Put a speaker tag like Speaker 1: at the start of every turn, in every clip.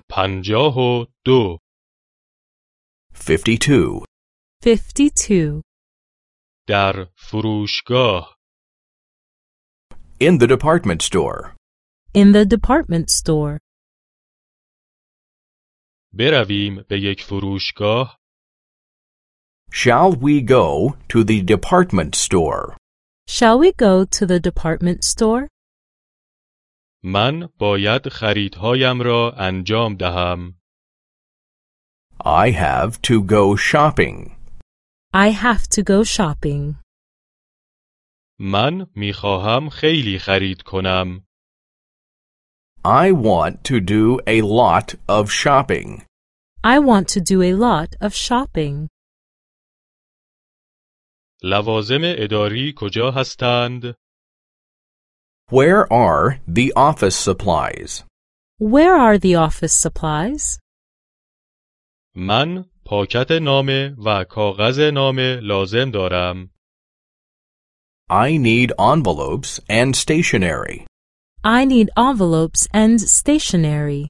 Speaker 1: 52
Speaker 2: 52.
Speaker 3: 52.
Speaker 1: در فروشگاه
Speaker 2: In the department store.
Speaker 3: In the department store.
Speaker 1: برویم به یک فروشگاه
Speaker 2: Shall we go to the department store?
Speaker 3: Shall we go to the department store?
Speaker 1: من باید خریدهایم را انجام دهم
Speaker 2: I have to go shopping.
Speaker 3: I have to go shopping.
Speaker 1: من میخواهم خیلی خرید کنم
Speaker 2: I want to do a lot of shopping.
Speaker 3: I want to do a lot of shopping.
Speaker 1: لوازم اداری کجا هستند؟
Speaker 2: Where are the office supplies?
Speaker 3: Where are the office supplies?
Speaker 1: من پاکت نامه و کاغذ نامه لازم دارم
Speaker 2: I need envelopes and stationery.
Speaker 3: I need envelopes and stationery.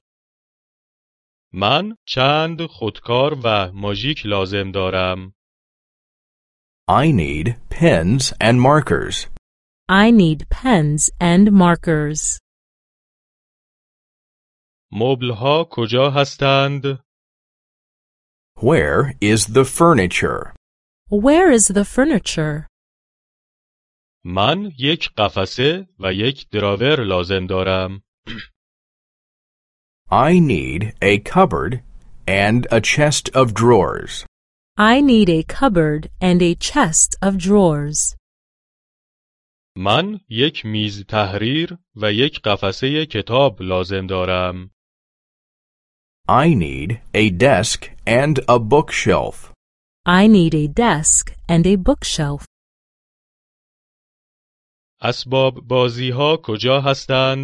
Speaker 1: من چند خودکار و ماژیک لازم دارم
Speaker 2: I need pens and markers.
Speaker 3: I need pens and markers.
Speaker 1: مبلها کجا هستند؟
Speaker 2: Where is the furniture?
Speaker 3: Where is the furniture?
Speaker 1: من یک قفسه و یک دراور لازم دارم
Speaker 2: I need a cupboard and a chest of drawers.
Speaker 3: I need a cupboard and a chest of drawers.
Speaker 1: من یک میز تحریر و یک قفسه کتاب لازم دارم
Speaker 2: I need a desk and a bookshelf.
Speaker 3: I need a desk and a bookshelf.
Speaker 1: اسباب بازی ها کجا هستند؟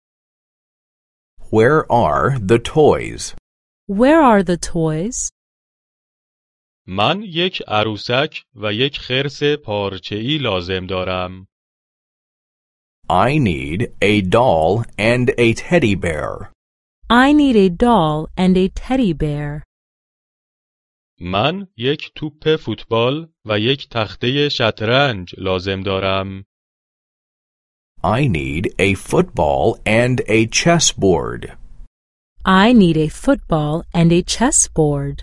Speaker 2: Where are the toys?
Speaker 3: Where are the toys?
Speaker 1: من یک عروسک و یک خرس پارچه‌ای لازم دارم
Speaker 2: I need a doll and a teddy bear.
Speaker 3: I need a doll and a teddy bear.
Speaker 1: من یک توپ فوتبال و یک تخته شطرنج لازم دارم
Speaker 2: I need a football and a chessboard.
Speaker 3: I need a football and a chessboard.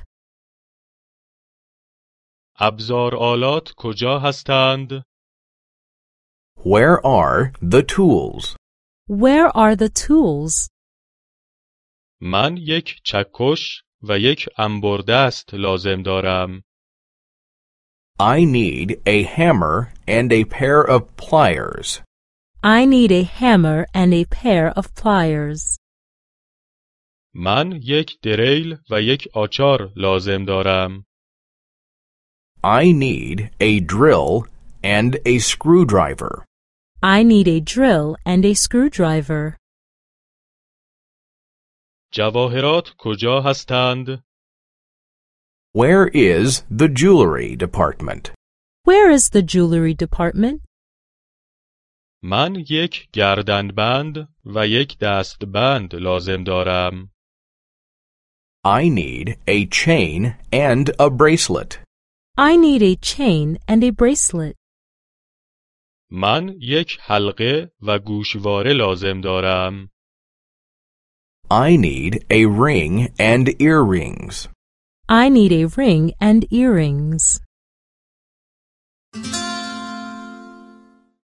Speaker 1: ابزارآلات کجا هستند؟
Speaker 2: Where are the tools?
Speaker 3: Where are the tools?
Speaker 1: من یک چکش و یک انبردست لازم دارم
Speaker 2: I need a hammer and a pair of pliers.
Speaker 3: I need a hammer and a pair of pliers.
Speaker 1: من یک دریل و یک آچار لازم دارم
Speaker 2: I need a drill and a screwdriver.
Speaker 3: I need a drill and a screwdriver.
Speaker 1: جواهرات کجا هستند؟
Speaker 2: Where is the jewelry department?
Speaker 3: Where is the jewelry department?
Speaker 1: من یک گردنبند و یک دستبند لازم دارم
Speaker 2: I need a chain and a bracelet.
Speaker 3: I need a chain and a bracelet.
Speaker 1: من یک حلقه و گوشواره لازم دارم
Speaker 2: I need a ring and earrings.
Speaker 3: I need a ring and earrings.